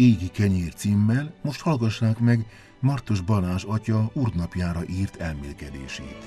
Égi kenyér címmel most hallgassák meg Martos Balázs atya úrnapjára írt elmélkedését.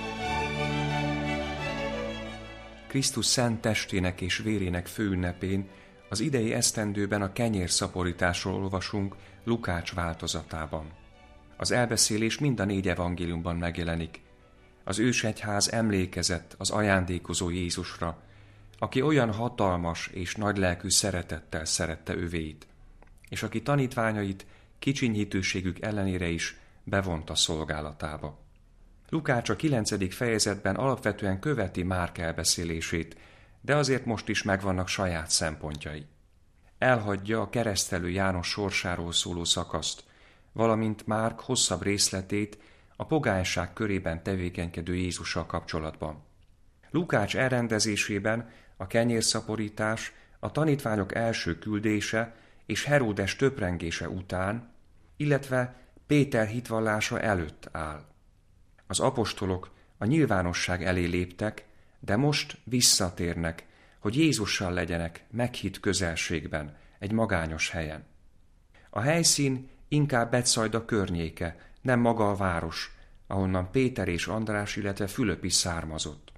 Krisztus szent testének és vérének főünnepén az idei esztendőben a kenyérszaporításról olvasunk Lukács változatában. Az elbeszélés mind a 4 evangéliumban megjelenik. Az ősegyház emlékezett az ajándékozó Jézusra, aki olyan hatalmas és nagylelkű szeretettel szerette övéit, és aki tanítványait kicsiny hitűségük ellenére is bevonta szolgálatába. Lukács a 9. fejezetben alapvetően követi Márk elbeszélését, de azért most is megvannak saját szempontjai. Elhagyja a keresztelő János sorsáról szóló szakaszt, valamint Márk hosszabb részletét a pogányság körében tevékenykedő Jézussal kapcsolatban. Lukács elrendezésében a kenyérszaporítás, a tanítványok első küldése és Heródes töprengése után, illetve Péter hitvallása előtt áll. Az apostolok a nyilvánosság elé léptek, de most visszatérnek, hogy Jézussal legyenek meghitt közelségben, egy magányos helyen. A helyszín inkább Betszajda környéke, nem maga a város, ahonnan Péter és András, illetve Fülöp is származott.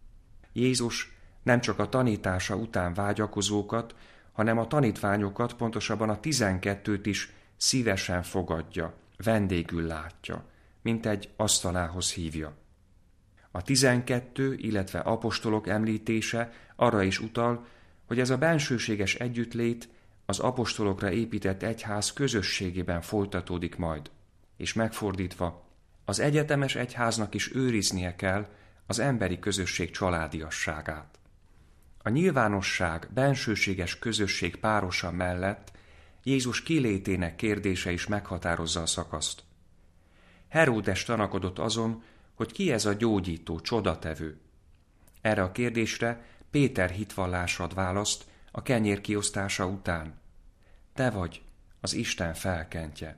Jézus nem csak a tanítása után vágyakozókat, hanem a tanítványokat, pontosabban a 12-t is szívesen fogadja, vendégül látja, mint egy asztalához hívja. A 12, illetve apostolok említése arra is utal, hogy ez a bensőséges együttlét az apostolokra épített egyház közösségében folytatódik majd, és megfordítva, az egyetemes egyháznak is őriznie kell az emberi közösség családiasságát. A nyilvánosság, bensőséges közösség párosa mellett Jézus kilétének kérdése is meghatározza a szakaszt. Heródes tanakodott azon, hogy ki ez a gyógyító, csodatevő. Erre a kérdésre Péter hitvallása ad választ a kenyér kiosztása után. Te vagy az Isten felkentje.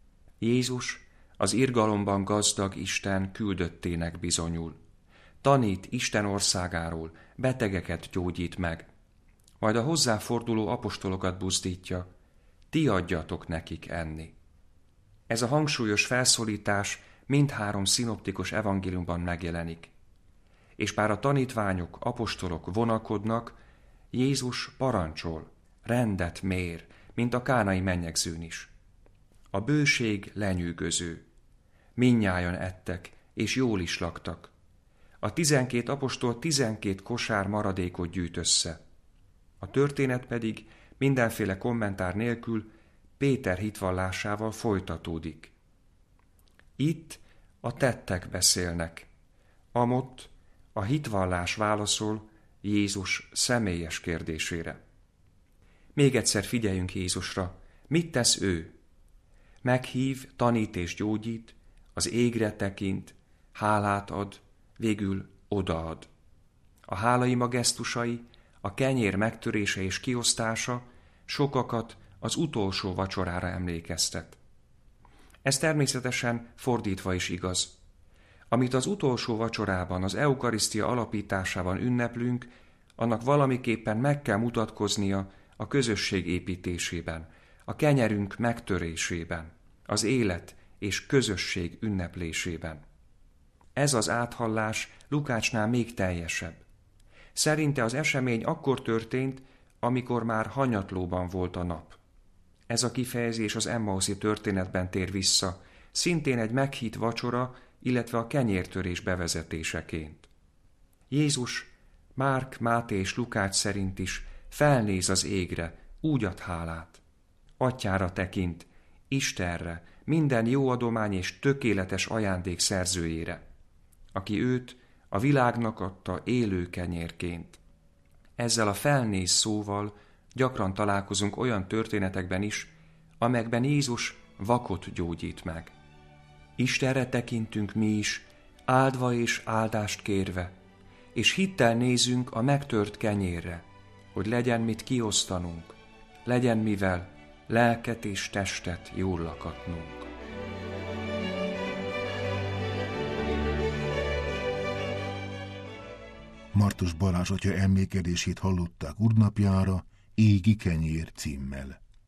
Jézus az irgalomban gazdag Isten küldöttének bizonyul. Tanít Isten országáról, betegeket gyógyít meg. Majd a hozzáforduló apostolokat buzdítja, ti adjatok nekik enni. Ez a hangsúlyos felszólítás mindhárom szinoptikus evangéliumban megjelenik. És bár a tanítványok, apostolok vonakodnak, Jézus parancsol, rendet mér, mint a kánai mennyegzőn is. A bőség lenyűgöző. Mindnyájan ettek, és jól is laktak. A 12 apostol 12 kosár maradékot gyűjt össze. A történet pedig mindenféle kommentár nélkül Péter hitvallásával folytatódik. Itt a tettek beszélnek, amott a hitvallás válaszol Jézus személyes kérdésére. Még egyszer figyeljünk Jézusra, mit tesz ő? Meghív, tanít és gyógyít, az égre tekint, hálát ad, végül odaad. A hálaima gesztusai, a kenyér megtörése és kiosztása sokakat az utolsó vacsorára emlékeztet. Ez természetesen fordítva is igaz. Amit az utolsó vacsorában, az eukarisztia alapításában ünneplünk, annak valamiképpen meg kell mutatkoznia a közösség építésében, a kenyerünk megtörésében, az élet és közösség ünneplésében. Ez az áthallás Lukácsnál még teljesebb. Szerinte az esemény akkor történt, amikor már hanyatlóban volt a nap. Ez a kifejezés az Emmauszi történetben tér vissza, szintén egy meghitt vacsora, illetve a kenyértörés bevezetéseként. Jézus Márk, Máté és Lukács szerint is felnéz az égre, úgy ad hálát. Atyára tekint, Istenre, minden jó adomány és tökéletes ajándék szerzőjére, aki őt a világnak adta élő kenyérként. Ezzel a felnéz szóval gyakran találkozunk olyan történetekben is, amelyekben Jézus vakot gyógyít meg. Istenre tekintünk mi is, áldva és áldást kérve, és hittel nézünk a megtört kenyérre, hogy legyen mit kiosztanunk, legyen mivel lelket és testet jól lakatnunk. Martos Balázs atya emlékedését hallották úrnapjára Égi kenyér címmel.